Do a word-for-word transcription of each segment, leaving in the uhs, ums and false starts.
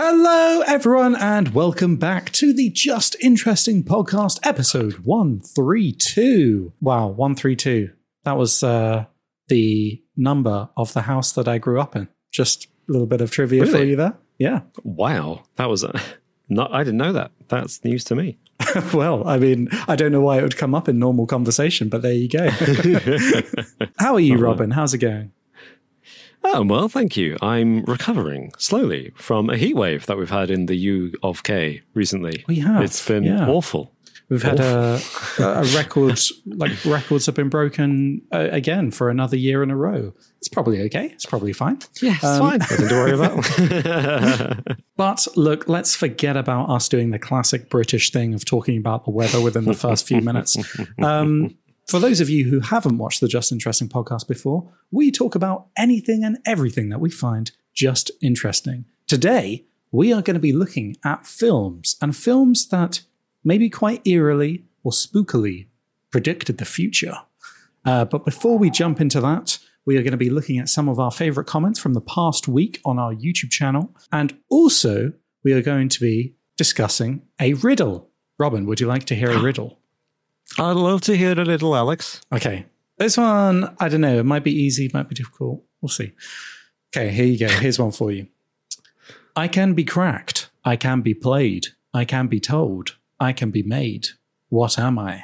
Hello, everyone, and welcome back to the Just Interesting podcast, episode one thirty-two. Wow, one thirty-two. That was uh, the number of the house that I grew up in. Just a little bit of trivia Really? for you there. Yeah. Wow, that was uh, not. I didn't know that. That's news to me. Well, I mean, I don't know why it would come up in normal conversation, but there you go. How are you, Robin? How's it going? Oh, well, thank you. I'm recovering slowly from a heat wave that we've had in the U of K recently. We have. It's been yeah. awful. We've had a, a record, like records have been broken uh, again for another year in a row. It's probably okay. It's probably fine. Yeah, it's Um, fine. Nothing to worry about. But look, let's forget about us doing the classic British thing of talking about the weather within the first few minutes. Um, for those of you who haven't watched the Just Interesting podcast before, we talk about anything and everything that we find just interesting. Today, we are going to be looking at films, and films that maybe quite eerily or spookily predicted the future. Uh, but before we jump into that, we are going to be looking at some of our favorite comments from the past week on our YouTube channel. And also, we are going to be discussing a riddle. Robin, would you like to hear a riddle? I'd love to hear a little, Alex. Okay. This one, I don't know. It might be easy, it might be difficult. We'll see. Okay, here you go. Here's one for you. I can be cracked. I can be played. I can be told. I can be made. What am I?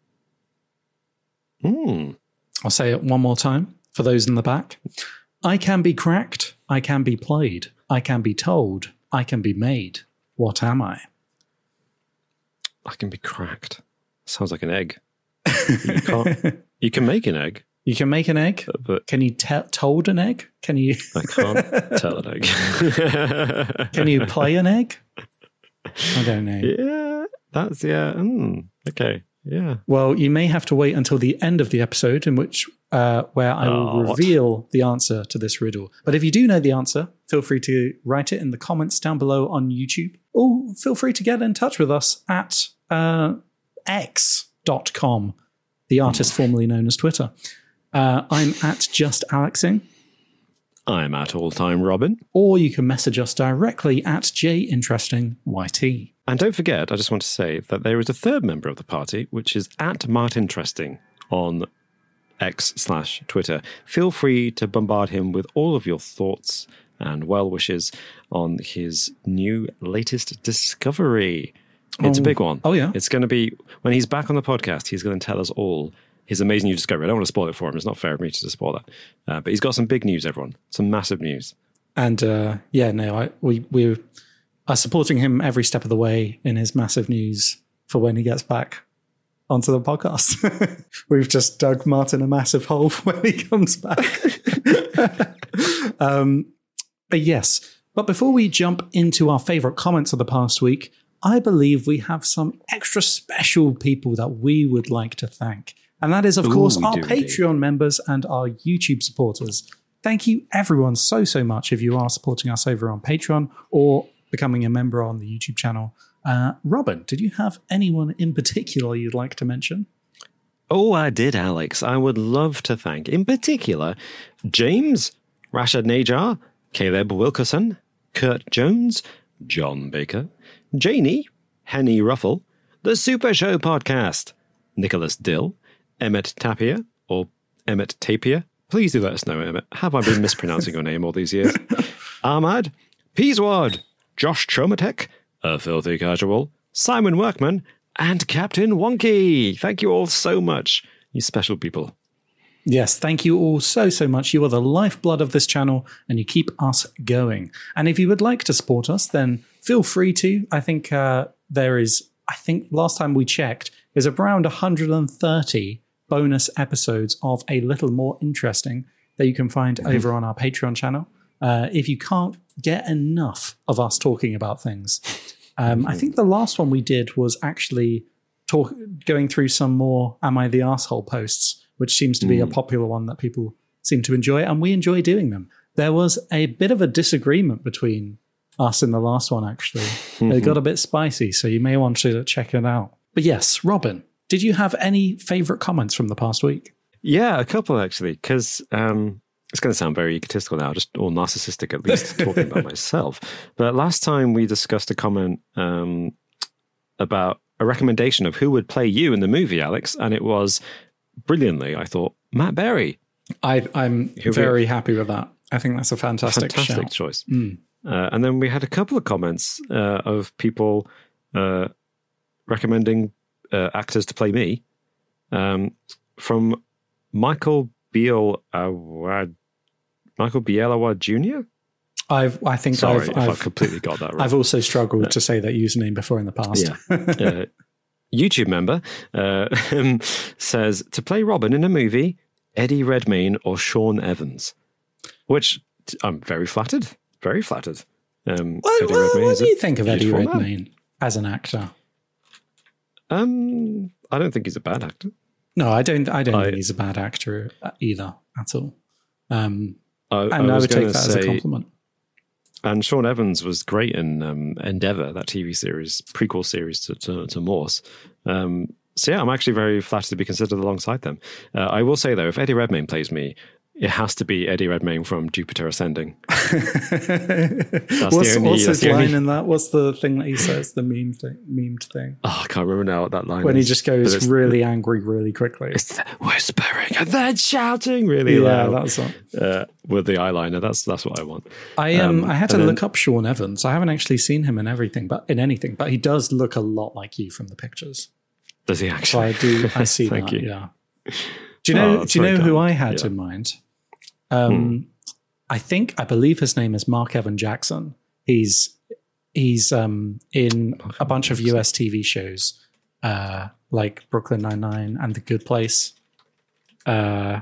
Hmm. I'll say it one more time for those in the back. I can be cracked. I can be played. I can be told. I can be made. What am I? I can be cracked. Sounds like an egg. You can't. You can make an egg. You can make an egg, but can you te- told an egg? Can you? I can't tell an egg. Can you play an egg? I don't know. Yeah, that's yeah. Mm, okay, yeah. Well, you may have to wait until the end of the episode, in which uh, where I will Oh, what? reveal the answer to this riddle. But if you do know the answer, feel free to write it in the comments down below on YouTube, or feel free to get in touch with us at uh, x dot com, the artist formerly known as Twitter. Uh, I'm at just Alexing, I'm at all time Robin. or you can message us directly at jinterestingyt. And don't forget, I just want to say that there is a third member of the party, which is at Martinteresting on X slash Twitter. Feel free to bombard him with all of your thoughts and well wishes on his new latest discovery. It's Oh. a big one. Oh, yeah. It's going to be, when he's back on the podcast, he's going to tell us all his amazing new discovery. I don't want to spoil it for him. It's not fair of me to spoil that. Uh, but he's got some big news, everyone. Some massive news. And uh, yeah, no, I, we we are supporting him every step of the way in his massive news for when he gets back onto the podcast. We've just dug Martin a massive hole for when he comes back. um, but yes, but before we jump into our favorite comments of the past week, I believe we have some extra special people that we would like to thank. And that is, of Ooh, course, we our do indeed. Patreon members and our YouTube supporters. Thank you, everyone, so, so much if you are supporting us over on Patreon or becoming a member on the YouTube channel. Uh, Robin, did you have anyone in particular you'd like to mention? Oh, I did, Alex. I would love to thank, in particular, James, Rashad Najar, Caleb Wilkerson, Kurt Jones, John Baker, Janie, Henny Ruffle, The Super Show Podcast, Nicholas Dill, Emmett Tapia, or Emmett Tapia. Please do let us know, Emmett. Have I been mispronouncing your name all these years? Ahmad, Peaswad, Josh Chomatek, A Filthy Casual, Simon Workman, and Captain Wonky. Thank you all so much, you special people. Yes, thank you all so, so much. You are the lifeblood of this channel and you keep us going. And if you would like to support us, then feel free to. I think uh, there is, I think last time we checked, there's around one hundred thirty bonus episodes of A Little More Interesting that you can find mm-hmm. over on our Patreon channel. Uh, if you can't get enough of us talking about things. Um, I think the last one we did was actually talk, going through some more Am I the Arsehole posts, which seems to be mm. a popular one that people seem to enjoy, and we enjoy doing them. There was a bit of a disagreement between us in the last one, actually. Mm-hmm. It got a bit spicy, so you may want to check it out. But yes, Robin, did you have any favourite comments from the past week? Yeah, a couple, actually, because um, it's going to sound very egotistical now, just or narcissistic at least, talking about myself. But last time we discussed a comment um, about a recommendation of who would play you in the movie, Alex, and it was brilliantly, I thought, Matt Berry. I, I'm who very we, happy with that. I think that's a fantastic, fantastic shout. choice. Mm. Uh, and then we had a couple of comments uh, of people uh, recommending uh, actors to play me. Um, from Michael Beal Awad, Michael Bielawa Junior I've, I think Sorry I've, if I've, I've completely got that right. I've also struggled uh, to say that username before in the past. Yeah. uh, YouTube member uh, says to play Robin in a movie, Eddie Redmayne or Sean Evans, which I'm very flattered, very flattered. Um, well, well, what do you think of Eddie Redmayne man. as an actor? Um, I don't think he's a bad actor. No, I don't. I don't I, think he's a bad actor either at all. Um, I, and I, I would take that say, as a compliment. And Sean Evans was great in um, Endeavour, that T V series, prequel series to, to, to Morse. Um, so yeah, I'm actually very flattered to be considered alongside them. Uh, I will say though, if Eddie Redmayne plays me, it has to be Eddie Redmayne from Jupiter Ascending. what's only, what's his line only... in that? What's the thing that he says? The meme thing, memed thing. Oh, I can't remember now what that line when is. When he just goes really angry really quickly. It's whispering and then shouting really yeah, loud. That's it. Uh, with the eyeliner. That's that's what I want. I um, um I had to then, look up Sean Evans. I haven't actually seen him in everything, but in anything. But he does look a lot like you from the pictures. Does he actually? So I do. I see Thank that. You. Yeah. Do you know? Oh, do you know kind. who I had yeah. in mind? Um, hmm. I think I believe his name is Mark Evan Jackson. He's he's um, in Mark a bunch Jackson. of U S T V shows uh, like Brooklyn Nine-Nine and The Good Place. Uh,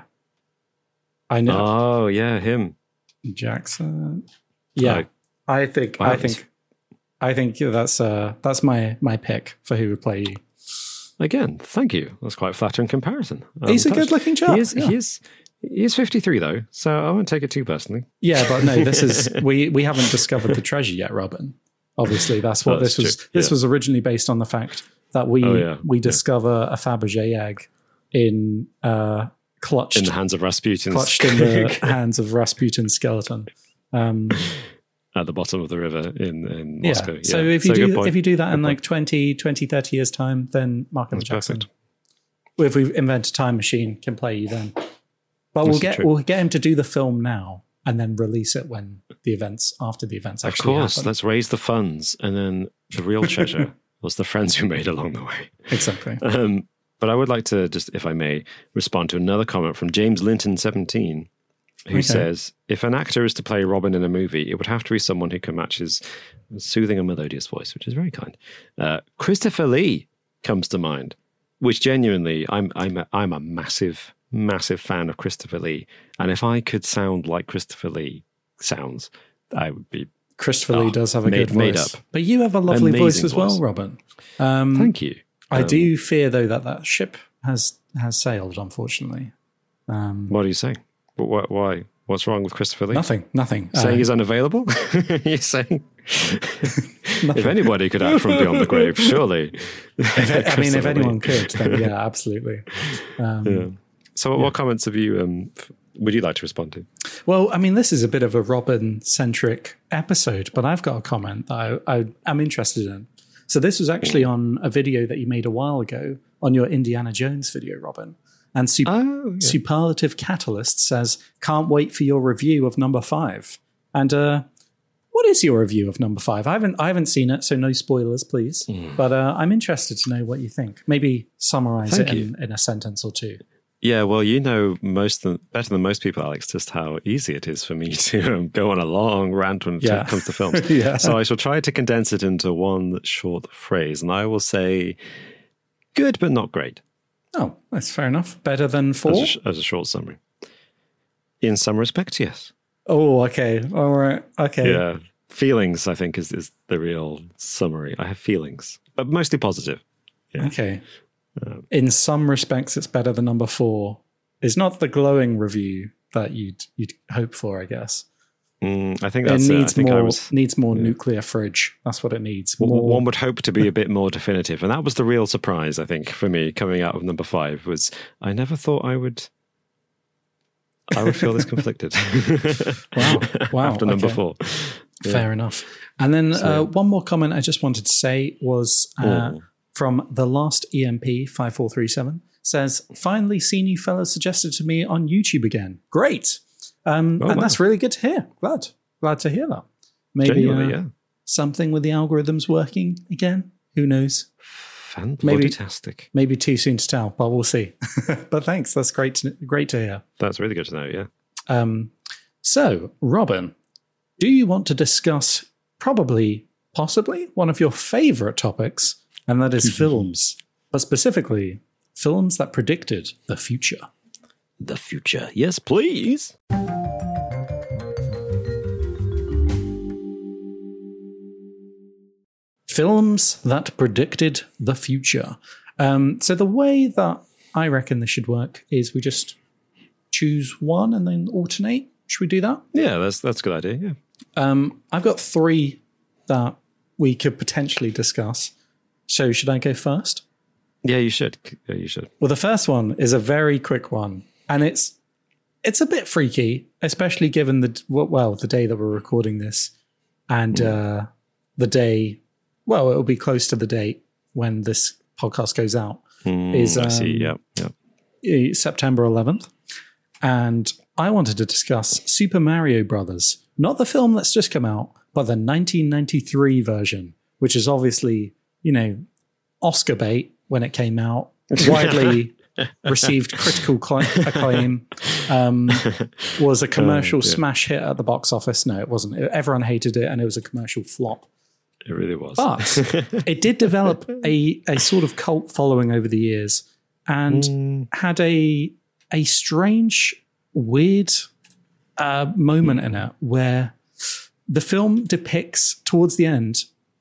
I know. Oh yeah, him Jackson. Yeah, I, I think wow, I think I think that's uh, that's my my pick for who would play you. Again, thank you. That's quite a flattering comparison. Um, He's a good-looking chap. He is. Yeah. He is. He's fifty-three though, so I won't take it too personally. Yeah, but no, this is we we haven't discovered the treasure yet, Robin. Obviously, that's what oh, that's this was. true. This yeah. was originally based on the fact that we oh, yeah. we discover yeah. a Fabergé egg in uh, clutched in the hands of Rasputin, clutched in the hands of Rasputin's skeleton um, at the bottom of the river in in yeah. Moscow. Yeah. So if you so do if you do that good in point. like twenty, twenty, thirty years time, then Mark Evan Jackson. Perfect. If we invent a time machine, can play you then. But we'll get we'll get him to do the film now and then release it when the events after the events actually Of course, happen. let's raise the funds, and then the real treasure was the friends we made along the way. Exactly. Um, but I would like to just, if I may, respond to another comment from James Linton seventeen, who okay. says, "If an actor is to play Robin in a movie, it would have to be someone who can match his soothing and melodious voice," which is very kind. Uh, Christopher Lee comes to mind, which genuinely, I'm I'm a, I'm a massive. massive fan of Christopher Lee, and if I could sound like Christopher Lee sounds, I would be. Christopher oh, Lee does have a made, good voice, made up. But you have a lovely Amazing voice as voice. well, Robin. Um, Thank you. I um, do fear though that that ship has has sailed, unfortunately. Um, what are you saying? What, why? What's wrong with Christopher Lee? Nothing. Nothing. Saying uh, he's unavailable? You're saying if anybody could act from beyond the grave, surely. If, I mean, if anyone could, then yeah, absolutely. Um, yeah. So, what, yeah. what comments have you? Um, would you like to respond to? Well, I mean, this is a bit of a Robin-centric episode, but I've got a comment that I, I am interested in. So, this was actually on a video that you made a while ago on your Indiana Jones video, Robin. And Sup- oh, yeah. Superlative Catalyst says, "Can't wait for your review of number five." And uh, what is your review of number five? I haven't I haven't seen it, so no spoilers, please. Mm. But uh, I'm interested to know what you think. Maybe summarize Thank it in, in a sentence or two. Yeah, well, you know most than, better than most people, Alex, just how easy it is for me to um, go on a long rant when yeah. it comes to films. yeah. So I shall try to condense it into one short phrase, and I will say good but not great. Oh, that's fair enough. Better than four? As a, as a short summary. In some respects, yes. Oh, okay. All right. Okay. Yeah. Feelings, I think, is, is the real summary. I have feelings, but mostly positive. Yeah. Okay. Um, In some respects, it's better than number four. It's not the glowing review that you'd you'd hope for, I guess. Mm, I think that's it. Needs it. I think more, I was, needs more yeah. nuclear fridge. That's what it needs. More. More. One would hope to be a bit more definitive. And that was the real surprise, I think, for me coming out of number five was I never thought I would I would feel this conflicted. Wow. Wow. After number okay. four. Yeah. Fair enough. And then So, uh, one more comment I just wanted to say was uh, Oh. from the last E M P five four three seven says, finally seen you fellas suggested to me on YouTube again. Great. Um, Oh, and wow. that's really good to hear. Glad. Glad to hear that. Maybe Genuinely, uh, yeah. something with the algorithms working again. Who knows? Maybe- Fantastic. Maybe too soon to tell, but we'll see. But thanks. That's great to, great to hear. That's really good to know, yeah. Um, so, Robin, do you want to discuss probably, possibly, one of your favorite topics, and that is films, but specifically films that predicted the future? The future. Yes, please. Films that predicted the future. Um, so the way that I reckon this should work is we just choose one and then alternate. Should we do that? Yeah, that's that's a good idea, yeah. Um, I've got three that we could potentially discuss. So should I go first? Yeah, you should. Yeah, you should. Well, the first one is a very quick one, and it's it's a bit freaky, especially given the well the day that we're recording this, and uh, the day. Well, it'll be close to the date when this podcast goes out. Mm, is I see, um, yeah, yeah. September eleventh, and I wanted to discuss Super Mario Brothers, not the film that's just come out, but the nineteen ninety-three version, which is obviously, you know, Oscar bait when it came out, widely received critical cl- acclaim, um, was a commercial Oh, dear. smash hit at the box office. No, it wasn't. Everyone hated it, and it was a commercial flop. It really was. But it did develop a, a sort of cult following over the years, and Mm, had a a strange, weird uh, moment in it where the film depicts towards the end.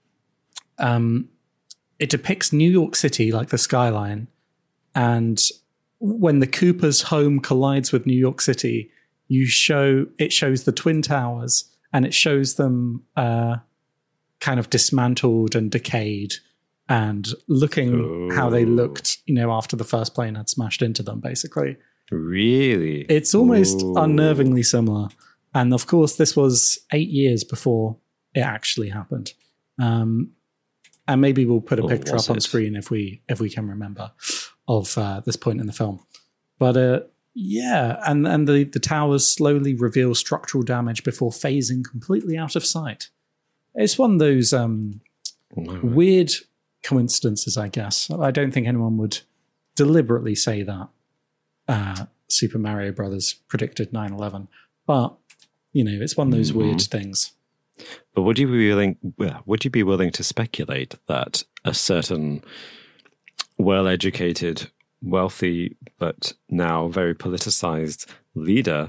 Um, it depicts New York City, like the skyline, and when the Cooper's home collides with New York City, you show it shows the Twin Towers, and it shows them uh, kind of dismantled and decayed, and looking how they Oh. looked, you know, after the first plane had smashed into them. Basically, really? it's almost Ooh. unnervingly similar. And of course, this was eight years before it actually happened. Um, and maybe we'll put a Or picture was up on it? screen if we if we can remember of uh, this point in the film. But uh, yeah, and and the the towers slowly reveal structural damage before phasing completely out of sight. It's one of those um, No. weird coincidences, I guess. I don't think anyone would deliberately say that uh, Super Mario Brothers predicted nine eleven, but you know, it's one of those Mhm. weird things. But would you be willing? well, Would you be willing to speculate that a certain well-educated, wealthy, but now very politicized leader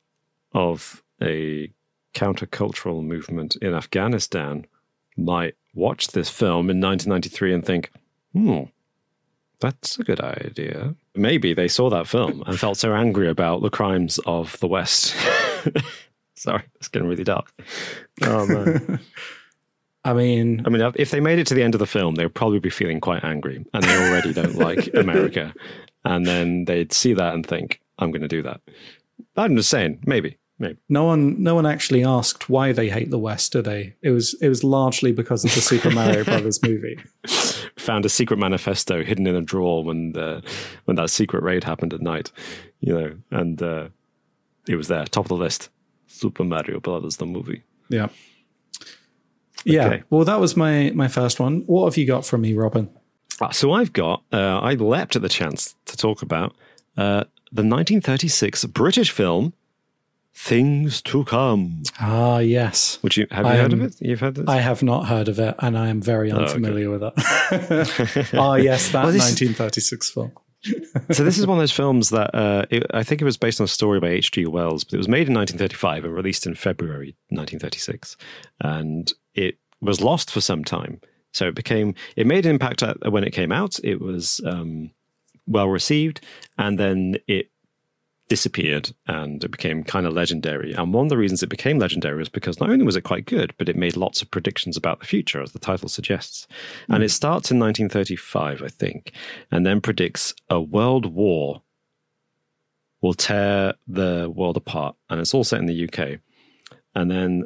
of a countercultural movement in Afghanistan might watch this film in nineteen ninety-three and think, "Hmm, that's a good idea." Maybe they saw that film and felt so angry about the crimes of the West. Sorry, it's getting really dark. Oh man. I mean, I mean, if they made it to the end of the film, they would probably be feeling quite angry, and they already don't like America. And then they'd see that and think, "I'm going to do that." I'm just saying, maybe, maybe. no one, no one actually asked why they hate the West, did they? It was, it was largely because of the Super Mario Brothers movie. Found a secret manifesto hidden in a drawer when the when that secret raid happened at night, you know, and uh, it was there, top of the list. Super Mario Brothers, the movie. Yeah, yeah. Okay. Well, that was my my first one. What have you got from me, Robin? Ah, so I've got, uh, I leapt at the chance to talk about uh, the nineteen thirty-six British film Things to Come. Ah, yes. Which you have you I heard am- of it? You've heard this? I have not heard of it, and I am very okay. unfamiliar with it. Ah, yes, that Well, this is- nineteen thirty-six film. So this is one of those films that uh, it, I think it was based on a story by H G Wells, but it was made in nineteen thirty-five and released in February nineteen thirty-six, and it was lost for some time. So it became it made an impact at, when it came out. It was um, well received, and then it disappeared, and it became kind of legendary. And one of the reasons it became legendary was because not only was it quite good, but it made lots of predictions about the future, as the title suggests. Mm. And it starts in nineteen thirty-five, I think, and then predicts a world war will tear the world apart, and it's all set in the U K, and then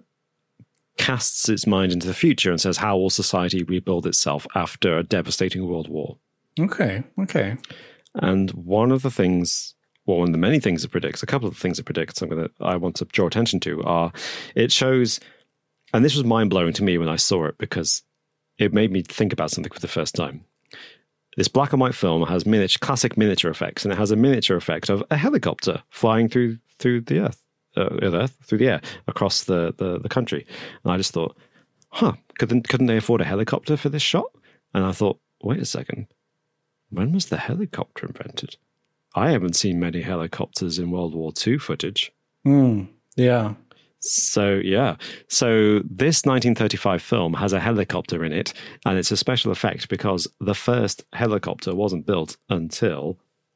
casts its mind into the future and says, how will society rebuild itself after a devastating world war? Okay, okay. And one of the things, well, one of the many things it predicts, a couple of the things it predicts, I'm gonna, I want to draw attention to, are it shows, and this was mind-blowing to me when I saw it because it made me think about something for the first time. This black and white film has miniature, classic miniature effects, and it has a miniature effect of a helicopter flying through through the earth, uh, earth through the air across the, the, the country. And I just thought, huh, couldn't couldn't they afford a helicopter for this shot? And I thought, wait a second, when was the helicopter invented? I haven't seen many helicopters in World War Two footage. Mm, yeah. So, yeah. So this nineteen thirty-five film has a helicopter in it, and it's a special effect because the first helicopter wasn't built until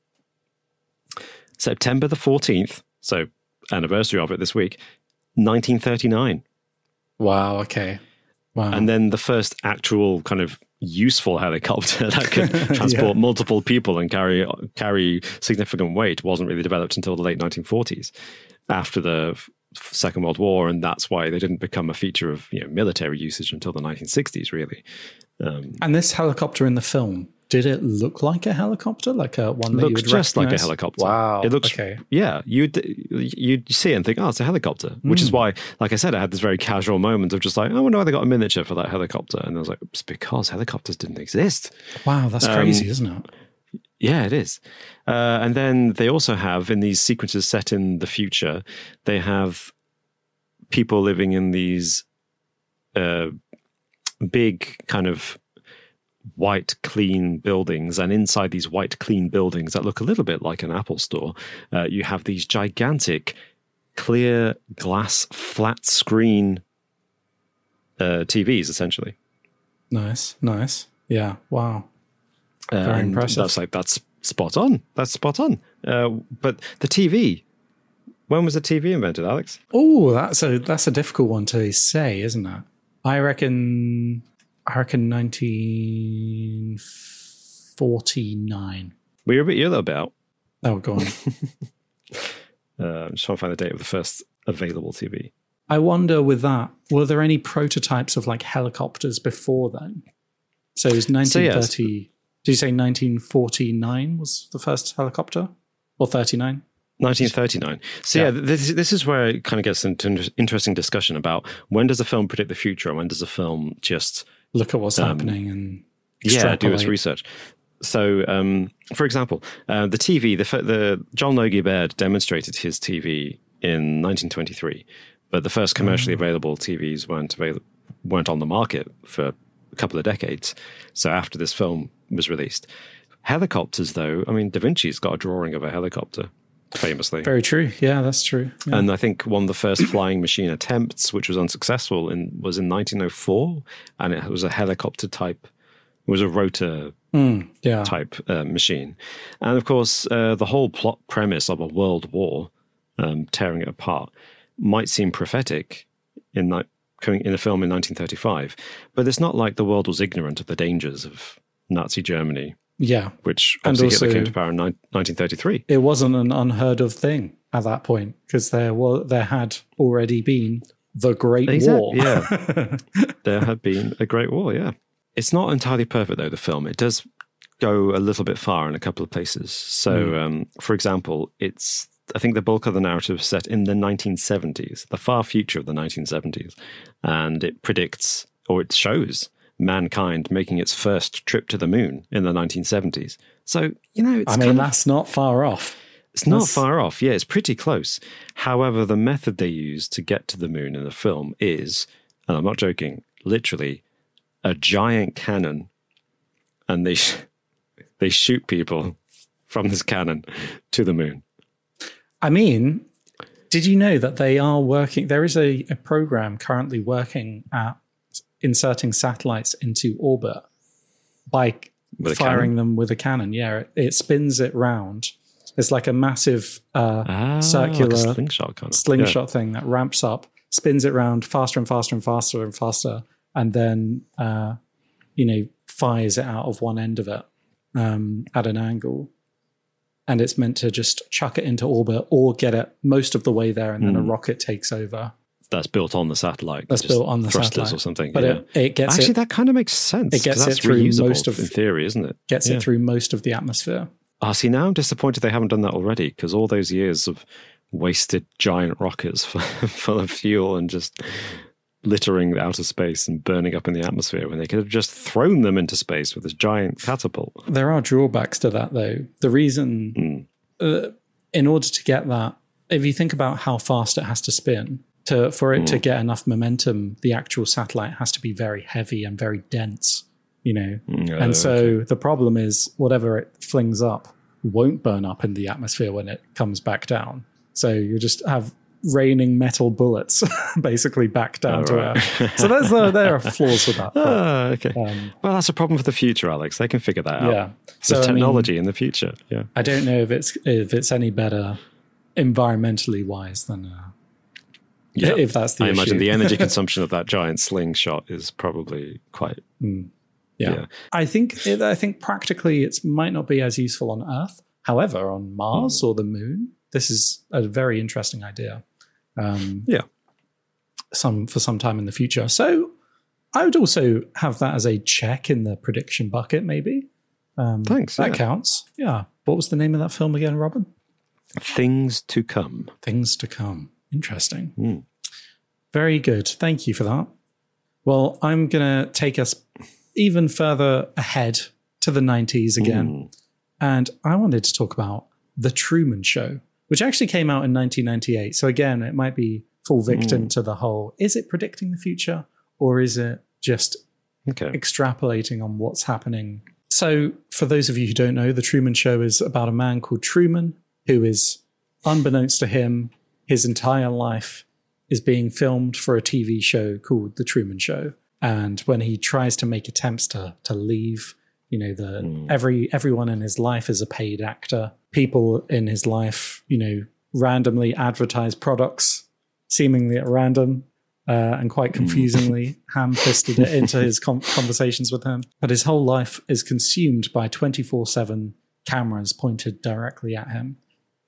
September the fourteenth, so anniversary of it this week, nineteen thirty-nine. Wow, okay. Wow. And then the first actual kind of useful helicopter that could transport yeah. multiple people and carry carry significant weight wasn't really developed until the late nineteen forties, after the Second World War, and that's why they didn't become a feature of, you know, military usage until the nineteen sixties, really. Um, and this helicopter in the film, did it look like a helicopter, like a one that you would just recognize? Like a helicopter. Wow. It looks, okay. Yeah, you'd you'd see it and think, oh, it's a helicopter. Mm. Which is why, like I said, I had this very casual moment of just like, I wonder why they got a miniature for that helicopter, and I was like, it's because helicopters didn't exist. Wow, that's um, crazy, isn't it? Yeah, it is. Uh, and then they also have, in these sequences set in the future, they have people living in these uh, big kind of white, clean buildings. And inside these white, clean buildings that look a little bit like an Apple store, uh, you have these gigantic, clear glass, flat screen uh, T Vs, essentially. Nice, nice. Yeah, wow. Uh, Very and impressive. That's like, that's spot on. That's spot on. Uh, but the T V, when was the T V invented, Alex? Oh, that's a that's a difficult one to say, isn't it? I reckon, I reckon nineteen forty-nine. Well, you're a bit, you're a little bit out. Oh, go on. uh, I'm just trying to find the date of the first available T V. I wonder with that, were there any prototypes of like helicopters before then? So it was nineteen thirty. So yes. Did you say nineteen forty-nine was the first helicopter? Or thirty-nine? nineteen thirty-nine. So yeah, yeah this, this is where it kind of gets into an interesting discussion about when does a film predict the future and when does a film just... Look at what's um, happening and yeah, do its research. So, um, for example, uh, the T V, the, the John Logie Baird demonstrated his T V in nineteen twenty-three, but the first commercially oh. available T Vs weren't available, weren't on the market for a couple of decades. So after this film was released. Helicopters, though, I mean, Da Vinci's got a drawing of a helicopter, famously. Very true. Yeah, that's true. Yeah. And I think one of the first flying machine attempts, which was unsuccessful, in was in nineteen oh four, and it was a helicopter type, it was a rotor mm, yeah. type uh, machine. And of course, uh, the whole plot premise of a world war, um, tearing it apart, might seem prophetic in, ni- coming in a film in nineteen thirty-five, but it's not like the world was ignorant of the dangers of Nazi Germany. Yeah. Which obviously also, Hitler came to power in nineteen thirty-three. It wasn't an unheard of thing at that point because there was there had already been the Great exactly, War. Yeah. There had been a Great War, yeah. It's not entirely perfect, though, the film. It does go a little bit far in a couple of places. So, mm. um, for example, it's I think the bulk of the narrative is set in the nineteen seventies, the far future of the nineteen seventies. And it predicts, or it shows, mankind making its first trip to the moon in the nineteen seventies. So, you know, it's I mean, kind that's of, not far off. It's not that's... far off. Yeah, it's pretty close. However, the method they use to get to the moon in the film is, and I'm not joking, literally a giant cannon, and they sh- they shoot people from this cannon to the moon. I mean, did you know that they are working, there is a, a program currently working at inserting satellites into orbit by with firing them with a cannon. Yeah, it, it spins it round. It's like a massive uh, ah, circular like a slingshot, kind of. slingshot yeah. thing that ramps up, spins it round faster and faster and faster and faster, and then, uh, you know, fires it out of one end of it um, at an angle. and it's meant to just chuck it into orbit or get it most of the way there, and then Mm. a rocket takes over. That's built on the satellite. That's just built on the thrusters satellite or something. But yeah. it, it gets Actually, it, that kind of makes sense. it gets 'cause that's it through reusable most of- in theory, isn't it? gets Yeah. it through most of the atmosphere. Ah, see, now I'm disappointed they haven't done that already, because all those years of wasted giant rockets full full of fuel and just littering outer space and burning up in the atmosphere, when they could have just thrown them into space with this giant catapult. There are drawbacks to that, though. The reason, Mm. uh, in order to get that, if you think about how fast it has to spin, to for it to get enough momentum, the actual satellite has to be very heavy and very dense, you know. Mm, and uh, so the problem is whatever it flings up won't burn up in the atmosphere when it comes back down. So you just have raining metal bullets basically back down Oh, to right. Earth. So there's uh, there are flaws with that. but, Ah, okay. um, Well, that's a problem for the future, Alex. They can figure that out. yeah. There's So I mean, technology in the future. Yeah. I don't know if it's if it's any better environmentally wise than uh, Yeah. if that's the I issue. imagine the energy consumption of that giant slingshot is probably quite. yeah. yeah. I think it, I think practically it might not be as useful on Earth. However, on Mars or the Moon, this is a very interesting idea. Um, Yeah. some for some time in the future. So I would also have that as a check in the prediction bucket, maybe. Um, Thanks, That yeah. counts. Yeah. What was the name of that film again, Robin? Things to come. Things to Come. Interesting. Mm. Very good. Thank you for that. Well, I'm going to take us even further ahead to the nineties again. Mm. And I wanted to talk about The Truman Show, which actually came out in nineteen ninety-eight. So again, it might be fall victim to the whole, is it predicting the future or is it just Okay. extrapolating on what's happening? So for those of you who don't know, The Truman Show is about a man called Truman who is, unbeknownst to him, his entire life is being filmed for a T V show called The Truman Show. And when he tries to make attempts to to leave, you know, the Mm. every everyone in his life is a paid actor. People in his life, you know, randomly advertise products, seemingly at random, uh, and quite confusingly ham-fisted it into his com- conversations with him. But his whole life is consumed by twenty-four seven cameras pointed directly at him.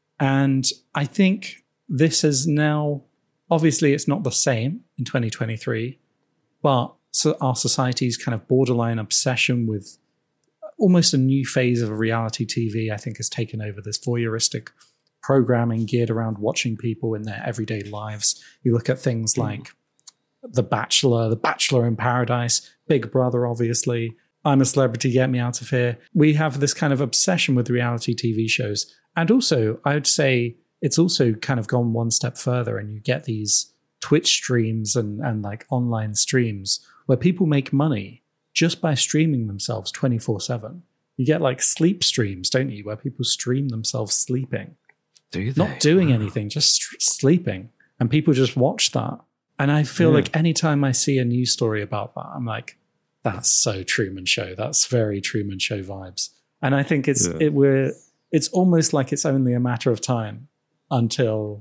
And I think this is now, obviously it's not the same in twenty twenty-three, but so our society's kind of borderline obsession with almost a new phase of reality T V, I think, has taken over this voyeuristic programming geared around watching people in their everyday lives. You look at things Mm. like The Bachelor, The Bachelor in Paradise, Big Brother, obviously, I'm a Celebrity, Get Me Out of Here. We have this kind of obsession with reality T V shows. And also, I would say it's also kind of gone one step further, and you get these Twitch streams and, and like online streams where people make money just by streaming themselves twenty-four seven. You get like sleep streams, don't you, where people stream themselves sleeping, Do they? not doing Wow. anything, just st- sleeping. And people just watch that. And I feel Yeah. like anytime I see a news story about that, I'm like, that's so Truman Show. That's very Truman Show vibes. And I think it's Yeah. it we're it's almost like it's only a matter of time until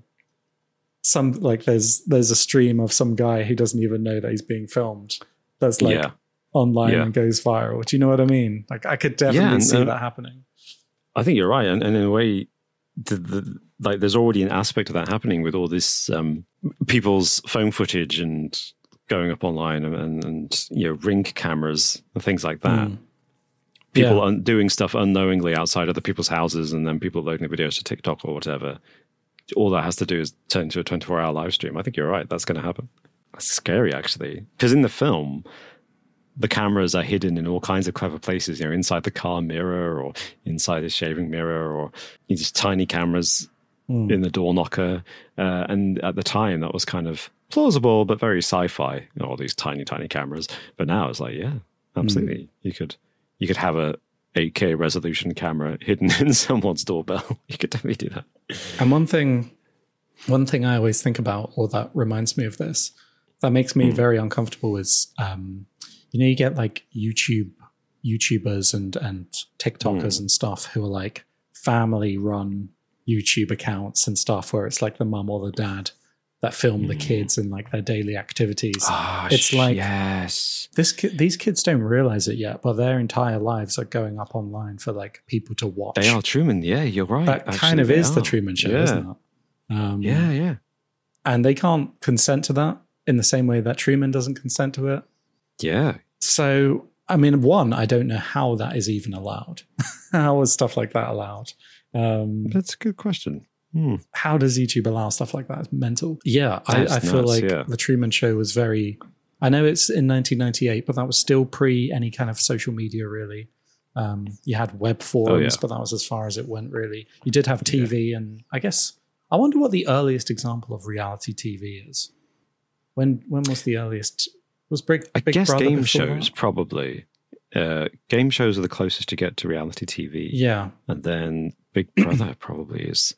some like there's there's a stream of some guy who doesn't even know that he's being filmed that's like Yeah. online Yeah. and goes viral. Do you know what I mean? Like I could definitely Yeah, and, see uh, that happening. I think you're right, and, and in a way, the, the, like there's already an aspect of that happening with all this um, people's phone footage and going up online, and, and, and you know Ring cameras and things like that. Mm. People Yeah. un- doing stuff unknowingly outside other people's houses, and then people loading the videos to TikTok or whatever. All that has to do is turn into a twenty-four hour live stream. I think you're right. That's going to happen. That's scary, actually, because in the film, the cameras are hidden in all kinds of clever places, you know, inside the car mirror or inside the shaving mirror, or these tiny cameras Mm. in the door knocker. Uh, and at the time, that was kind of plausible, but very sci-fi, you know, all these tiny, tiny cameras. But now it's like, yeah, absolutely. Mm. You could you could have a eight K resolution camera hidden in someone's doorbell. You could definitely do that. And one thing, one thing I always think about, or that reminds me of this, that makes me Mm. very uncomfortable is, um, you know, you get like YouTube, YouTubers and and TikTokers Mm. and stuff who are like family run YouTube accounts and stuff where it's like the mum or the dad that film the kids and like their daily activities. Oh, it's like yes, this. Ki- these kids don't realize it yet, but their entire lives are going up online for like people to watch. they are Truman. Yeah, you're right. That Actually, kind of they is the are. Truman Show, Yeah. isn't it? Um, Yeah, yeah. and they can't consent to that in the same way that Truman doesn't consent to it. Yeah. So, I mean, one, I don't know how that is even allowed. How is stuff like that allowed? Um, That's a good question. Hmm. how does YouTube allow stuff like that? It's mental. Yeah, I, That's I feel nuts, like yeah. the Truman Show was very. I know it's in nineteen ninety-eight, but that was still pre any kind of social media, really. Um, you had web forums, Oh, yeah. but that was as far as it went, really. You did have T V, and I guess I wonder what the earliest example of reality T V is. When when was the earliest? Was Big, I Big guess Brother game before shows that? probably. Uh, game shows are the closest you get to reality T V. Yeah, And then Big Brother probably is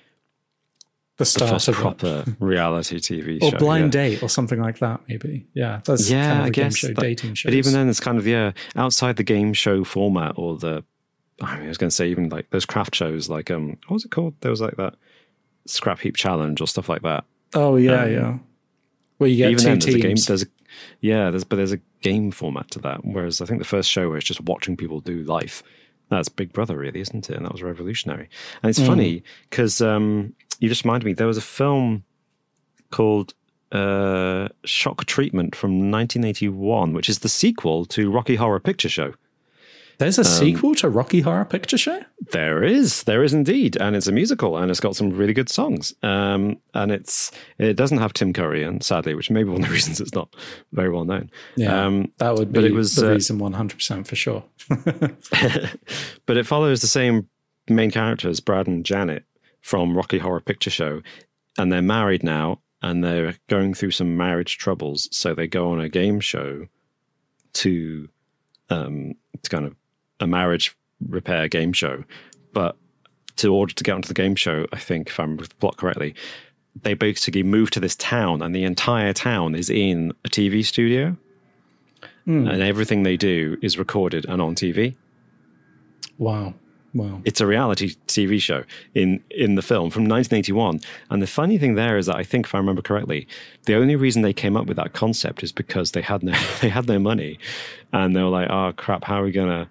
the the start first of it. proper reality T V Or show. Blind yeah. Date or something like that, maybe. Yeah, that's Yeah, kind of I a game guess. show, but, dating shows. but even then, it's kind of, yeah, outside the game show format or the, I mean, I was going to say even like those craft shows, like, um, what was it called? There was like that Scrap Heap Challenge or stuff like that. Oh, yeah, um, yeah. Where you get even two then, there's a game, teams. there's a, yeah, there's, but there's a game format to that. Whereas I think the first show was just watching people do life. That's Big Brother, really, isn't it? And that was revolutionary. And it's Mm. funny because um, you just reminded me, there was a film called uh, Shock Treatment from nineteen eighty-one, which is the sequel to Rocky Horror Picture Show. There's a sequel to Rocky Horror Picture Show? There is, there is indeed, and it's a musical, and it's got some really good songs. Um, and it's it doesn't have Tim Curry, and sadly, which may be one of the reasons it's not very well known. Yeah, Um, that would but be it was, the uh, reason one hundred percent for sure. but it follows the same main characters, Brad and Janet, from Rocky Horror Picture Show, and they're married now, and they're going through some marriage troubles. So they go on a game show to, um, to kind of a marriage repair game show. But to order to get onto the game show, I think, if I'm with the plot correctly, they basically move to this town, and the entire town is in a T V studio, Mm. and everything they do is recorded and on T V. Wow. Wow. It's a reality T V show in, in the film from nineteen eighty-one. And the funny thing there is that I think, if I remember correctly, the only reason they came up with that concept is because they had no, they had no money. And they were like, oh, crap, how are we going to,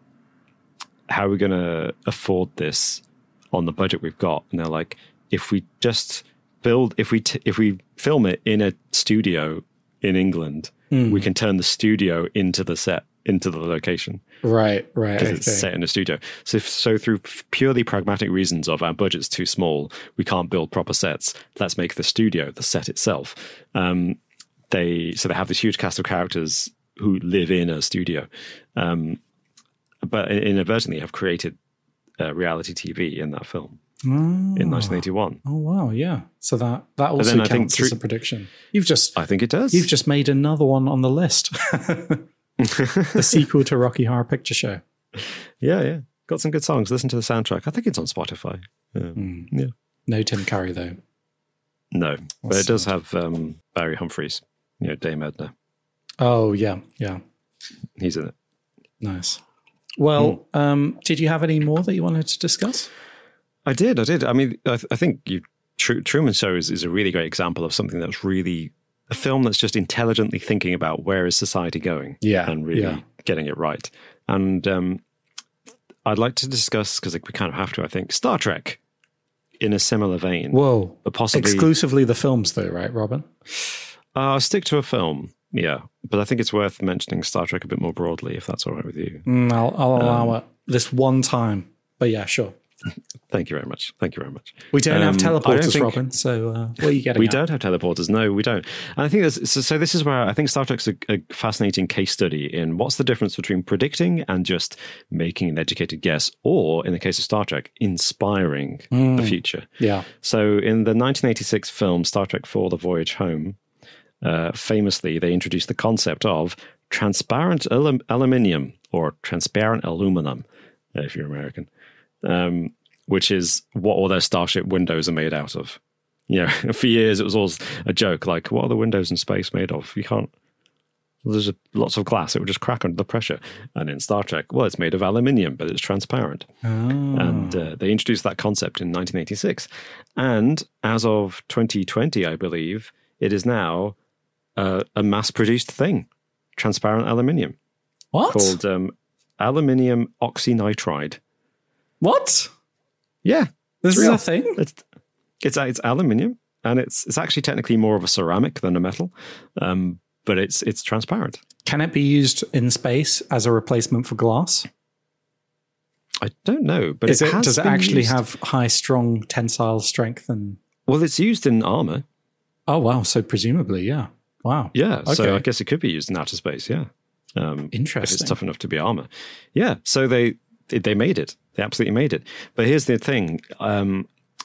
how are we going to afford this on the budget we've got? And they're like, if we just build, if we, t- if we film it in a studio in England, Mm. we can turn the studio into the set, into the location. Right, right. Because Okay. it's set in a studio. So, if, so through purely pragmatic reasons of our budget's too small, we can't build proper sets. Let's make the studio the set itself. Um, they so they have this huge cast of characters who live in a studio, um, but inadvertently have created uh, reality T V in that film Oh. in nineteen eighty-one. Oh wow, yeah. So that that also then I counts think as through- a prediction. You've just I think it does. you've just made another one on the list. The sequel to Rocky Horror Picture Show. yeah, yeah, got some good songs. Listen to the soundtrack. I think it's on Spotify. Um, Mm. Yeah, No Tim Curry though. no, but That's it does have um, Barry Humphries. You know, Dame Edna. Oh yeah, yeah. He's in it. Nice. Well, um, did you have any more that you wanted to discuss? I did, I did. I mean, I, th- I think you, Tru- Truman Show is, is a really great example of something that's really a film that's just intelligently thinking about where is society going, Yeah, and really yeah. getting it right. And um, I'd like to discuss, because we kind of have to, I think, Star Trek in a similar vein. Whoa. But possibly Exclusively the films though, right, Robin? Uh, I'll stick to a film, yeah. But I think it's worth mentioning Star Trek a bit more broadly, if that's all right with you. Mm, I'll, I'll allow Um, it this one time. But yeah, sure. Thank you very much. Thank you very much. We don't have Um, I don't teleporters, think- Robin. So uh, what are you getting We at? don't have teleporters. No, we don't. And I think there's, so, so this is where I think Star Trek's a, a fascinating case study in what's the difference between predicting and just making an educated guess, or in the case of Star Trek, inspiring the future. Yeah. So in the nineteen eighty-six film Star Trek four: The Voyage Home, uh, famously they introduced the concept of transparent alum- aluminium, or transparent aluminum, if you're American, um, which is what all their starship windows are made out of. You know, for years it was always a joke, like, what are the windows in space made of? You can't, Well, there's a, lots of glass. It would just crack under the pressure. And in Star Trek, well, it's made of aluminium, but it's transparent. Oh. And uh, they introduced that concept in nineteen eighty-six. And as of twenty twenty, I believe, it is now uh, a mass-produced thing, transparent aluminium. What? Called um, aluminium oxynitride. What? Yeah. This is real. a thing? It's, it's, it's aluminium, and it's it's actually technically more of a ceramic than a metal. Um But it's it's transparent. Can it be used in space as a replacement for glass? I don't know, but Is it, it, has does it been actually used. have high, strong tensile strength? And Well, it's used in armor. oh wow! So presumably, yeah. Wow. Yeah, Okay. so I guess it could be used in outer space. Yeah, um, Interesting. If it's tough enough to be armor. Yeah, so they they made it. They absolutely made it. But here's the thing: um,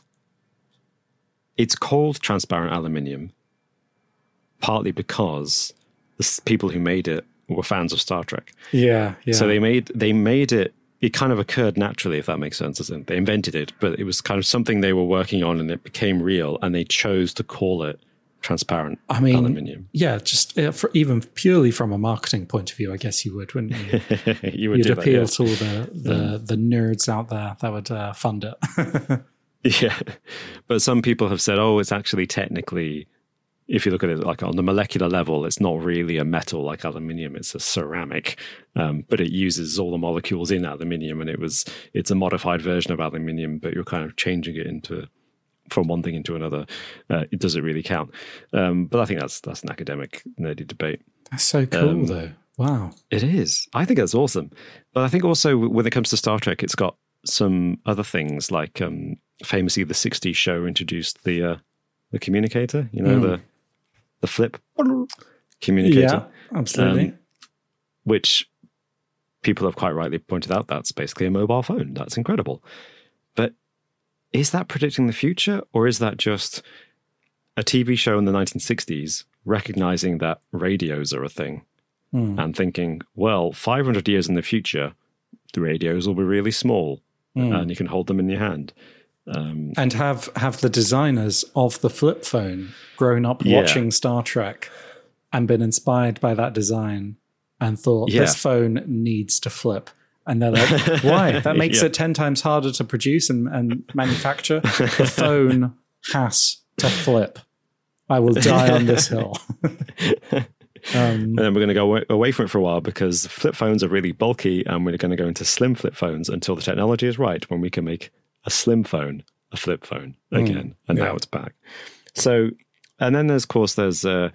it's called transparent aluminium, partly because the s- people who made it were fans of Star Trek. Yeah, yeah. So they made they made it. It kind of occurred naturally, if that makes sense. Isn't it? They invented it, but it was kind of something they were working on, and it became real. And they chose to call it transparent I mean, aluminium. Yeah, just uh, for, even purely from a marketing point of view, I guess you would, wouldn't you? you would You'd do appeal that, to all the the, Mm. the nerds out there that would uh, fund it. yeah. yeah, but some people have said, "Oh, it's actually technically." If you look at it like on the molecular level, it's not really a metal like aluminium; it's a ceramic, um, but it uses all the molecules in aluminium, and it was it's a modified version of aluminium, but you're kind of changing it into from one thing into another. Uh, it doesn't really count, um, but I think that's that's an academic nerdy debate. That's so cool, Um, though. Wow. It is. I think that's awesome, but I think also when it comes to Star Trek, it's got some other things like um, famously the sixties show introduced the uh, the communicator. You know Mm. the The flip communicator. Yeah, absolutely. Um, which people have quite rightly pointed out, that's basically a mobile phone. That's incredible. But is that predicting the future, or is that just a T V show in the nineteen sixties recognizing that radios are a thing Mm. and thinking, well, five hundred years in the future, the radios will be really small Mm. and you can hold them in your hand? Um, And have have the designers of the flip phone grown up Yeah. watching Star Trek and been inspired by that design and thought Yeah. this phone needs to flip? And they're like, why? That makes Yeah. it ten times harder to produce and, and manufacture. The phone has to flip. I will die on this hill. um, And then we're going to go away, away from it for a while because flip phones are really bulky, and we're going to go into slim flip phones until the technology is right when we can make a slim phone a flip phone again. Mm, and yeah. now it's back. So, and then there's, of course, there's uh,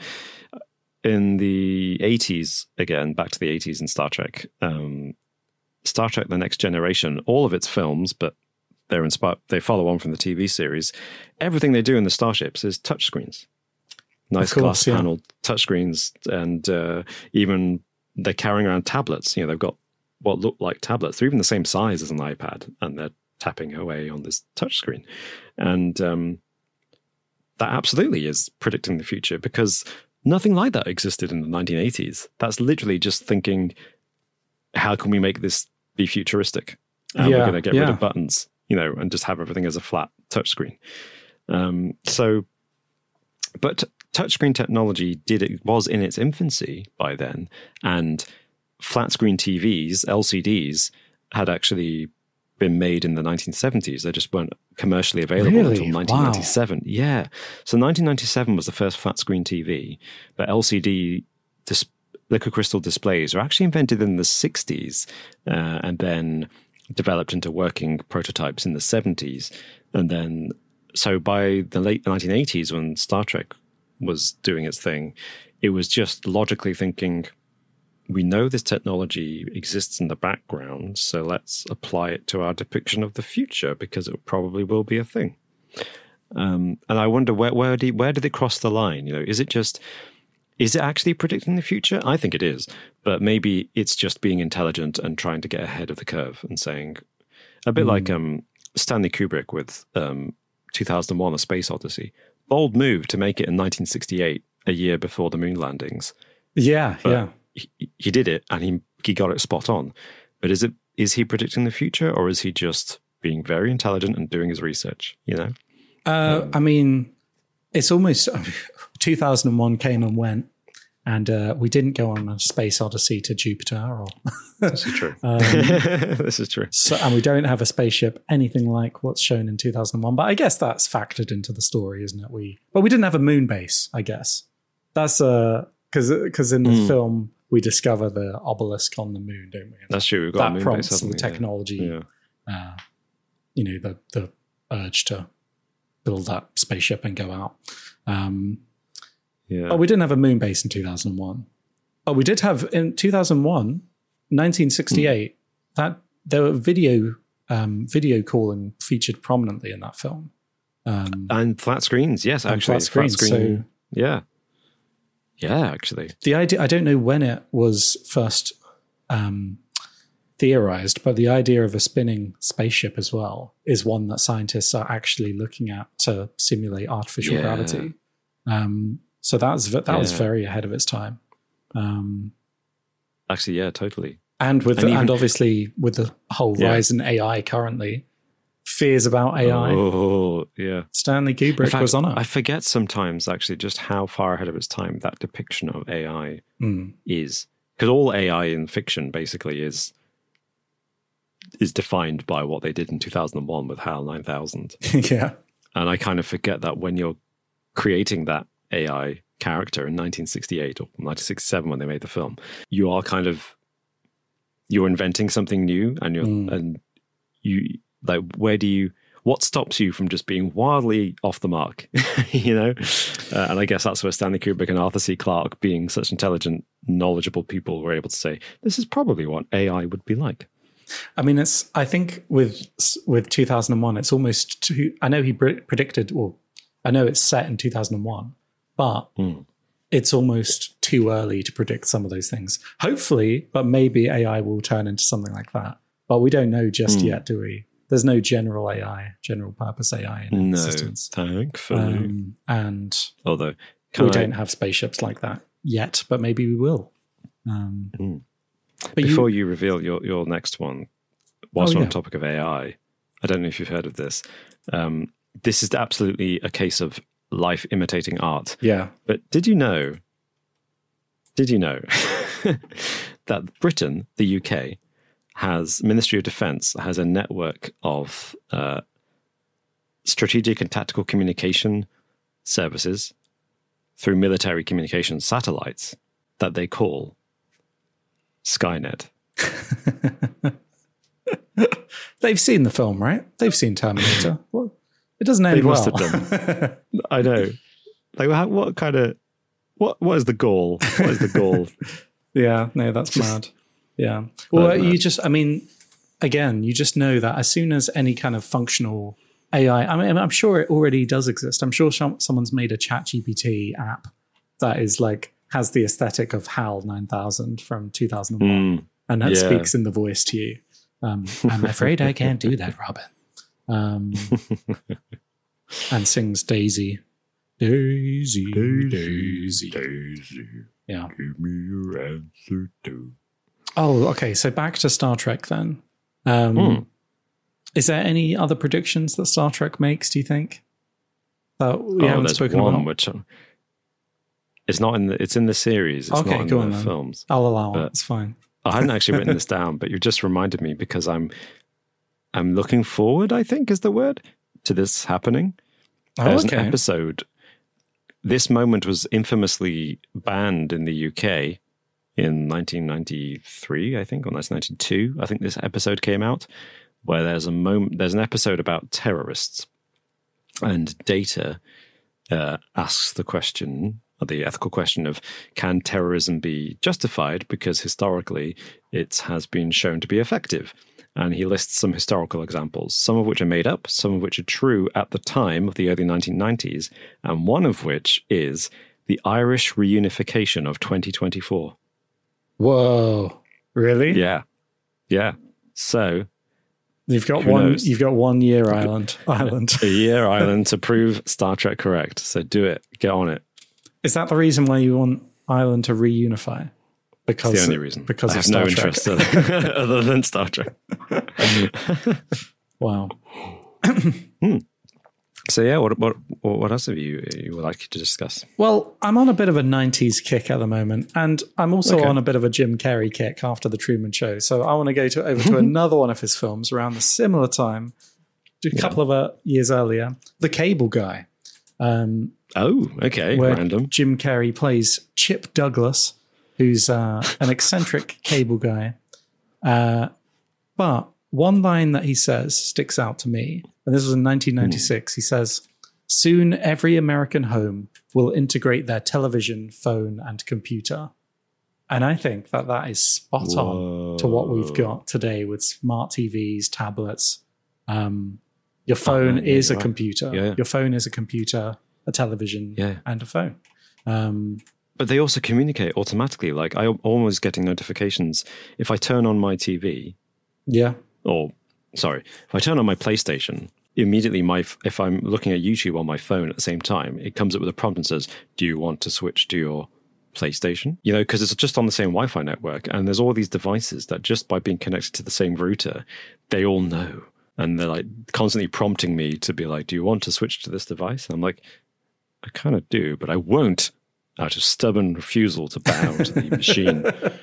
in the eighties, again, back to the eighties in Star Trek, um, Star Trek The Next Generation, all of its films, but they're inspired, they follow on from the T V series. Everything they do in the starships is touchscreens. Nice course, glass yeah. panel touchscreens, and uh, even they're carrying around tablets. You know, they've got what look like tablets. They're even the same size as an iPad, and they're tapping away on this touchscreen. And um, that absolutely is predicting the future, because nothing like that existed in the nineteen eighties. That's literally just thinking, how can we make this be futuristic? And Yeah, we're going to get yeah. rid of buttons, you know, and just have everything as a flat touchscreen. Um, so, but touchscreen technology did it was in its infancy by then, and flat screen T Vs, L C Ds, had actually been made in the nineteen seventies. They just weren't commercially available Really? until nineteen ninety-seven. Wow. Yeah. So nineteen ninety-seven was the first flat screen T V, but L C D dis- liquid crystal displays were actually invented in the sixties uh, and then developed into working prototypes in the seventies. And then, so by the late nineteen eighties, when Star Trek was doing its thing, it was just logically thinking, we know this technology exists in the background, so let's apply it to our depiction of the future, because it probably will be a thing. Um, and I wonder, where where did, where did it cross the line? You know, is it just, is it actually predicting the future? I think it is, but maybe it's just being intelligent and trying to get ahead of the curve and saying, a bit mm. like um, Stanley Kubrick with um, two thousand one, A Space Odyssey. Bold move to make it in nineteen sixty-eight, a year before the moon landings. Yeah, but yeah. He, he did it, and he he got it spot on. But is it is he predicting the future, or is he just being very intelligent and doing his research? You know, uh, um, I mean, it's almost two thousand one came and went, And uh, we didn't go on a space odyssey to Jupiter. Or This is true. um, this is true. so, and we don't have a spaceship anything like what's shown in two thousand one. But I guess that's factored into the story, isn't it? We But we didn't have a moon base, I guess. That's uh, because because in the Mm. film, we discover the obelisk on the moon, don't we? That's true. We've got a That moon prompts base, the haven't we? Yeah. technology, Yeah. uh, you know, the, the urge to build that spaceship and go out. Um, Yeah. But we didn't have a moon base in two thousand one. But we did have in two thousand one, nineteen sixty-eight, mm. that there were video um, video calling featured prominently in that film. Um, and flat screens, yes, and actually. Flat screens. Flat screen, so yeah. Yeah, actually. the idea, I don't know when it was first um, theorized, but the idea of a spinning spaceship as well is one that scientists are actually looking at to simulate artificial Yeah. gravity. Um, so that was that was Yeah. very ahead of its time. Um, Actually, yeah, totally. and with And the, even- and obviously with the whole Yeah. rise in A I currently, fears about A I. Oh, yeah. Stanley In Kubrick fact, was on it. I forget sometimes, actually, just how far ahead of its time that depiction of A I Mm. is. Because all A I in fiction, basically, is is defined by what they did in two thousand one with HAL nine thousand. yeah. And I kind of forget that when you're creating that A I character in nineteen sixty-eight or nineteen sixty-seven when they made the film, you are kind of, you're inventing something new, and you're, Mm. and you, like, where do you, what stops you from just being wildly off the mark, you know? Uh, and I guess that's where Stanley Kubrick and Arthur C. Clarke, being such intelligent, knowledgeable people, were able to say, this is probably what A I would be like. I mean, it's. I think with with two thousand one, it's almost too. I know he pre- predicted. Well, I know it's set in two thousand one, but Mm. it's almost too early to predict some of those things. Hopefully, but maybe A I will turn into something like that. But we don't know just Mm. yet, do we? There's no general A I, general purpose A I in No, existence, thankfully. um, and Although, we can I, don't have spaceships like that yet. But maybe we will. Um, Mm. but before you, you reveal your, your next one, whilst Oh, we're yeah. on the topic of A I, I don't know if you've heard of this. Um, this is absolutely a case of life imitating art. yeah, But did you know, did you know that Britain, the U K, has, Ministry of Defence, has a network of uh, strategic and tactical communication services through military communications satellites that they call Skynet. they've seen the film, right? They've seen Terminator. Well, it doesn't end They well. must have done. I know. Like, how, what kind of, what, what is the goal? What is the goal? Yeah, no, that's Just- mad. Yeah. Well, But, uh, you just, I mean, again, you just know that as soon as any kind of functional A I, I mean, I'm sure it already does exist. I'm sure some, someone's made a ChatGPT app that is like, has the aesthetic of HAL nine thousand from two thousand one, Mm, and that yeah. speaks in the voice to you. Um, I'm afraid I can't do that, Robin. Um, and sings Daisy. Daisy, Daisy. Daisy, Yeah. give me your answer too. Oh, okay. So back to Star Trek then. Um, Hmm. Is there any other predictions that Star Trek makes, do you think? That we oh, haven't there's spoken one about? which uh, it's not in the, it's in the series. It's Okay, not in go the on then. films. I'll allow it. but- It's fine. I hadn't actually written this down, but you just reminded me because I'm I'm looking forward, I think is the word, to this happening. Oh, There's okay. an episode. This moment was infamously banned in the U K in nineteen ninety-three, I think, or nineteen ninety-two. I think this episode came out where there's a moment. There's an episode about terrorists, and Data uh, asks the question, or the ethical question of, can terrorism be justified because historically it has been shown to be effective? And he lists some historical examples, some of which are made up, some of which are true at the time of the early nineteen nineties, and one of which is the Irish reunification of twenty twenty-four. Whoa. Really? Yeah. Yeah. So, You've got Who one knows? you've got one year island. Island. a year island to prove Star Trek correct. So do it. Get on it. Is that the reason why you want Ireland to reunify? Because It's the only reason. Because I of have no Star Trek. interest other, other than Star Trek. Wow. So yeah, what what what else have you you would like to discuss? Well, I'm on a bit of a nineties kick at the moment, and I'm also Okay. on a bit of a Jim Carrey kick after The Truman Show. So I want to go to over to another one of his films around the similar time, a couple of uh, years earlier, The Cable Guy. Um, Oh, okay, where random. Jim Carrey plays Chip Douglas, who's uh, an eccentric cable guy. Uh, but one line that he says sticks out to me, and this was in nineteen ninety-six. Mm. He says, "Soon every American home will integrate their television, phone, and computer." And I think that that is spot Whoa. on to what we've got today with smart T Vs, tablets. Um, your phone oh, yeah, is a right. computer. Yeah. Your phone is a computer, a television, yeah. and a phone. Um, but they also communicate automatically. Like I'm always getting notifications if I turn on my T V. Yeah. Or, sorry, if I turn on my PlayStation, immediately my if I'm looking at YouTube on my phone at the same time, it comes up with a prompt and says, "Do you want to switch to your PlayStation?" You know, because it's just on the same Wi-Fi network, and there's all these devices that just by being connected to the same router, they all know, and they're like constantly prompting me to be like, "Do you want to switch to this device?" And I'm like, I kind of do, but I won't, out of stubborn refusal to bow to the machine.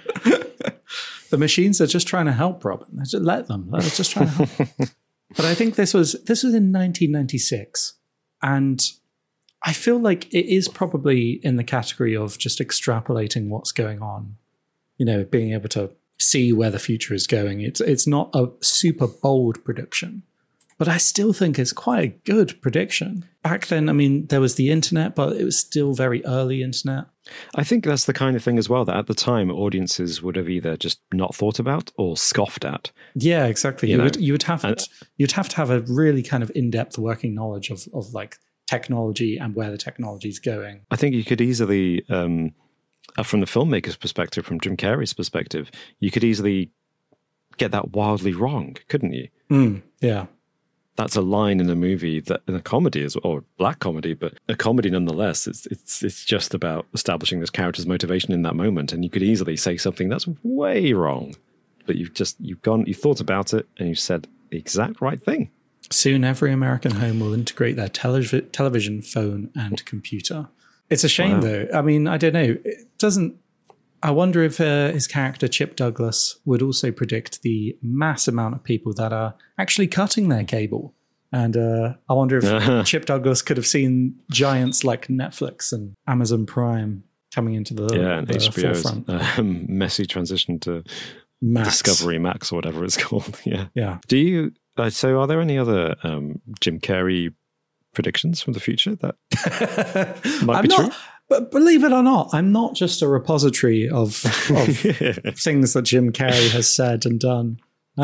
The machines are just trying to help, Robin. Just let them. They're just trying to help. But I think this was this was in nineteen ninety-six, and I feel like it is probably in the category of just extrapolating what's going on. You know, being able to see where the future is going. It's it's not a super bold prediction, but I still think it's quite a good prediction. Back then, I mean, there was the internet, but it was still very early internet. I think that's the kind of thing as well that at the time audiences would have either just not thought about or scoffed at. Yeah, exactly. You, You know, would you would have and- to, you'd have to have a really kind of in-depth working knowledge of of like technology and where the technology is going. I think you could easily, um, uh, from the filmmaker's perspective, from Jim Carrey's perspective, you could easily get that wildly wrong, couldn't you? Mm, yeah. That's a line in a movie that in a comedy is or black comedy, but a comedy nonetheless. It's it's it's just about establishing this character's motivation in that moment, and you could easily say something that's way wrong, but you've just you've gone, you thought about it, and you said the exact right thing. Soon, every American home will integrate their telev- television, phone, and computer. It's a shame, Wow. though. I mean, I don't know. It doesn't. I wonder if uh, his character Chip Douglas would also predict the mass amount of people that are actually cutting their cable. And uh, I wonder if Chip Douglas could have seen giants like Netflix and Amazon Prime coming into the, Yeah, and the H B O's forefront. um, messy transition to Max. Discovery Max or whatever it's called. Yeah. Yeah. Do you? Uh, so, are there any other um, Jim Carrey predictions from the future that might I'm be not, true? But believe it or not, I'm not just a repository of, of things that Jim Carrey has said and done.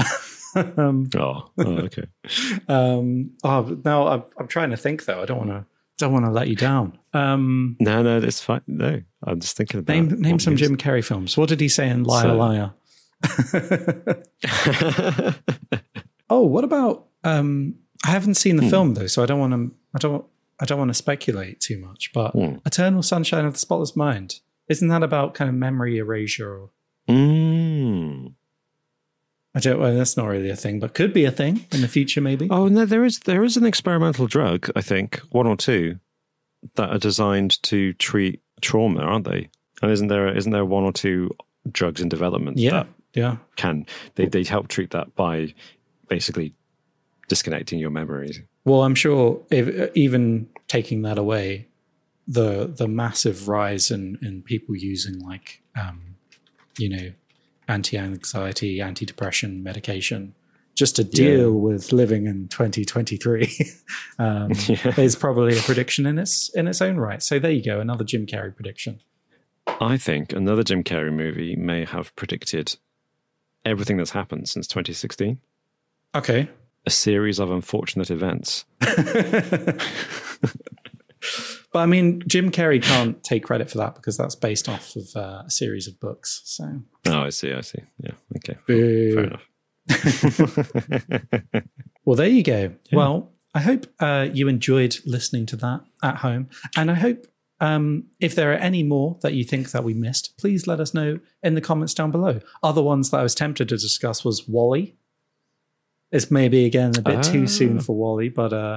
um, Oh, oh, okay. um, oh, no, I'm, I'm trying to think though. I don't want to. Don't want to let you down. Um, No, no, it's fine. No, I'm just thinking about name name what some movies- Jim Carrey films. What did he say in Liar So- Liar? Oh, what about? Um, I haven't seen the Hmm. film though, so I don't want to. I don't. I don't want to speculate too much. But Hmm. Eternal Sunshine of the Spotless Mind, isn't that about kind of memory erasure? Or, Mm. I don't. Well, that's not really a thing, but could be a thing in the future, maybe. Oh no, there is there is an experimental drug, I think, one or two, that are designed to treat trauma, aren't they? And isn't there isn't there one or two drugs in development yeah, that yeah. can they they help treat that by basically disconnecting your memories? Well, I'm sure if, even taking that away, the the massive rise in, in people using like um, you know, anti-anxiety, anti-depression medication just to deal with living in twenty twenty-three um, Yeah. is probably a prediction in its in its own right. So there you go, another Jim Carrey prediction. I think another Jim Carrey movie may have predicted everything that's happened since twenty sixteen. Okay. A series of unfortunate events. But I mean, Jim Carrey can't take credit for that because that's based off of uh, a series of books. So, Oh, I see, I see. Yeah, okay. Boo. Fair enough. well, there you go. Well, I hope uh, you enjoyed listening to that at home. And I hope um, if there are any more that you think that we missed, please let us know in the comments down below. Other ones that I was tempted to discuss was WALL-E. It's maybe, again, a bit too Ah. soon for WALL-E, but uh,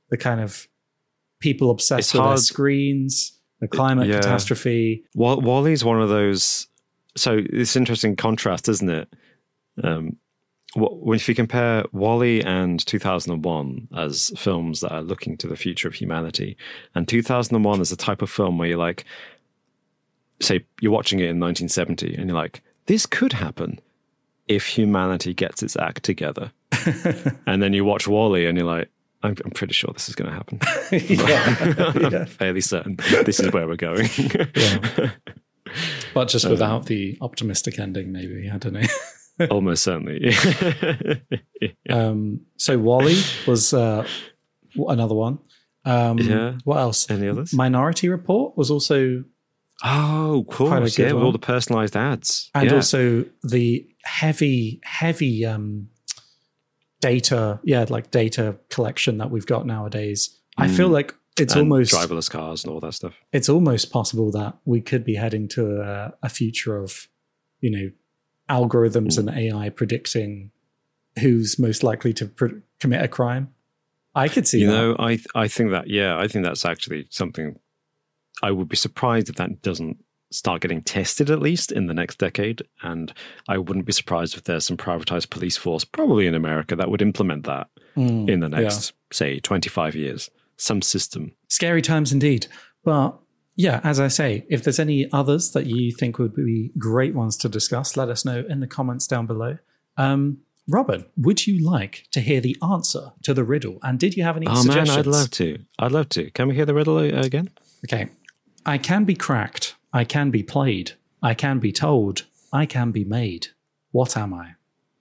the kind of people obsessed It's with their hard- screens, the climate yeah. catastrophe. Wall- Wall-E's one of those. So it's interesting contrast, isn't it? Um, wh- if you compare Wall-E and two thousand one as films that are looking to the future of humanity, and two thousand one is a type of film where you're like, say you're watching it in nineteen seventy, and you're like, this could happen if humanity gets its act together. And then you watch Wall-E, and you're like, I'm, I'm pretty sure this is going to happen. yeah, yeah. I'm fairly certain this is where we're going. Yeah. But just without um, the optimistic ending, maybe. I don't know. Almost certainly. yeah. um, so Wall-E was uh, another one. Um, yeah. What else? Any others? Minority Report was also oh, of course. Yeah, with all the personalized ads. And yeah. also the heavy, heavy um, data, yeah, like data collection that we've got nowadays. Mm. I feel like it's and almost driverless cars and all that stuff. It's almost possible that we could be heading to a, a future of, you know, algorithms mm. and A I predicting who's most likely to pr- commit a crime. I could see you that. You know, I I think that, yeah, I think that's actually something I would be surprised if that doesn't start getting tested at least in the next decade. And I wouldn't be surprised if there's some privatized police force, probably in America, that would implement that mm, in the next, yeah. say, twenty-five years. Some system. Scary times indeed. But yeah, as I say, if there's any others that you think would be great ones to discuss, let us know in the comments down below. Um, Robin, would you like to hear the answer to the riddle? And did you have any oh, suggestions? Oh man, I'd love to. I'd love to. Can we hear the riddle again? Okay. I can be cracked. I can be played. I can be told. I can be made. What am I?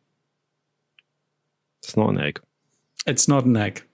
It's not an egg. It's not an egg.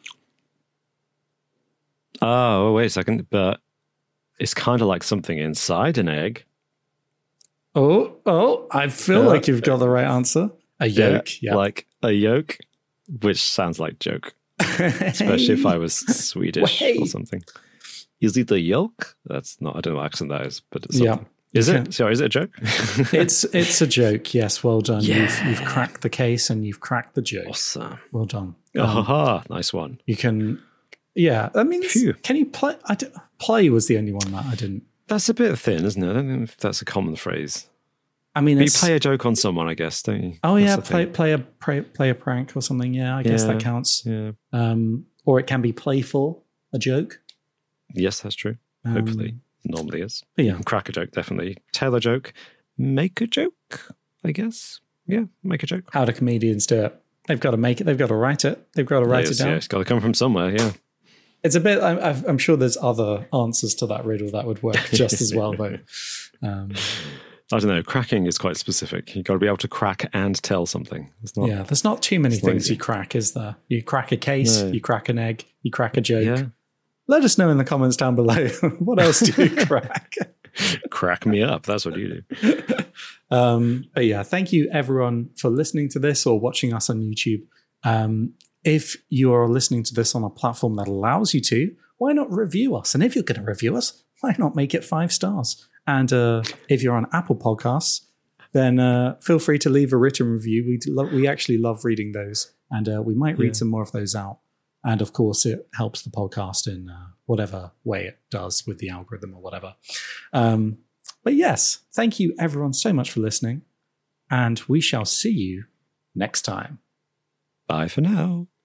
Oh, wait a second. But it's kind of like something inside an egg. Oh, oh, I feel uh, like you've got the right answer. A yolk. Yeah, yep. Like a yolk, which sounds like joke. Especially if I was Swedish Wait. or something. Is it a yolk? That's not, I don't know what accent that is, but it's something. Yeah. Is it? Sorry, is it a joke? it's it's a joke, yes. Well done. Yeah. You've, you've cracked the case and you've cracked the joke. Awesome. Well done. Um, Aha, nice one. You can... Yeah, I mean, can you play? I d- play was the only one that I didn't. That's a bit thin, isn't it? I don't know if that's a common phrase. I mean, but you play a joke on someone, I guess, don't you? Oh that's yeah, play thing. play a play, play a prank or something. Yeah, I guess yeah, that counts. Yeah. Um, or it can be playful, a joke. Yes, that's true. Um, Hopefully, normally is. Yeah, crack a joke, definitely. Tell a joke, make a joke. I guess. Yeah, make a joke. How do comedians do it? They've got to make it. They've got to write it. They've got to write it, is, it down. Yeah, it's got to come from somewhere. Yeah. It's a bit, I'm, I'm sure there's other answers to that riddle that would work just as well, though. Um, I don't know. Cracking is quite specific. You've got to be able to crack and tell something. It's not, yeah, there's not too many things you crack, is there? You crack a case, no. you crack an egg, you crack a joke. Yeah. Let us know in the comments down below. What else do you crack? Crack me up. That's what you do. um, but yeah, thank you everyone for listening to this or watching us on YouTube. Um, If you are listening to this on a platform that allows you to, why not review us? And if you're going to review us, why not make it five stars? And uh, if you're on Apple Podcasts, then uh, feel free to leave a written review. We lo- we actually love reading those, and uh, we might read yeah. some more of those out. And of course, it helps the podcast in uh, whatever way it does with the algorithm or whatever. Um, but yes, thank you everyone so much for listening, and we shall see you next time. Bye for now.